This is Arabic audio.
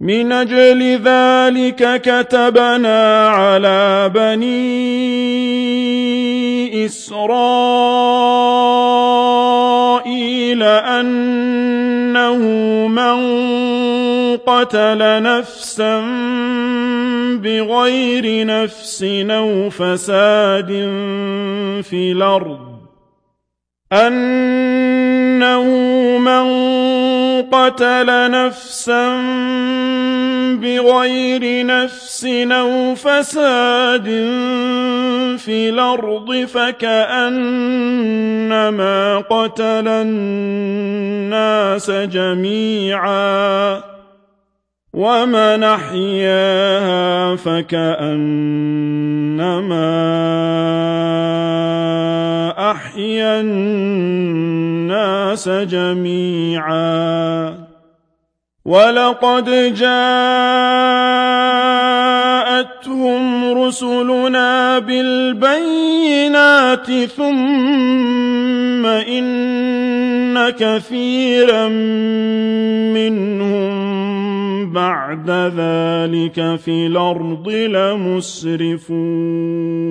من أجل ذلك كتبنا على بني إسرائيل أنه من قتل نفسا بغير نفس أو فساد في الأرض أنه من قتل نفسا بغير نفس أو فساد في الأرض فكأنما قتل الناس جميعا ومن أحياها فكأنما أحيا الناس جميعا ولقد جاءتهم رسلنا بالبينات ثم إن كثيرا منهم بعد ذلك في الأرض لمسرفون